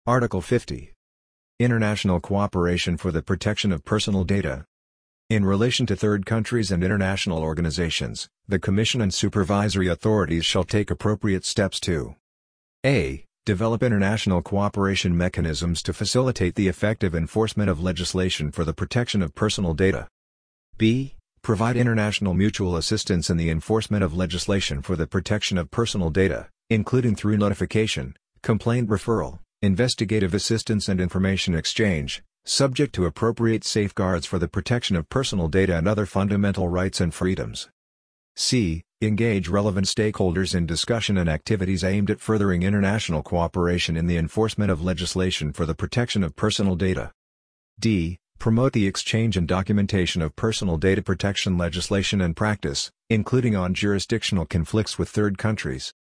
Article 50. International cooperation for the protection of personal data. In relation to third countries and international organizations, the Commission and supervisory authorities shall take appropriate steps to a. Develop international cooperation mechanisms to facilitate the effective enforcement of legislation for the protection of personal data. b. Provide international mutual assistance in the enforcement of legislation for the protection of personal data, including through notification, complaint referral, investigative assistance and information exchange, subject to appropriate safeguards for the protection of personal data and other fundamental rights and freedoms. c. Engage relevant stakeholders in discussion and activities aimed at furthering international cooperation in the enforcement of legislation for the protection of personal data. d. Promote the exchange and documentation of personal data protection legislation and practice, including on jurisdictional conflicts with third countries.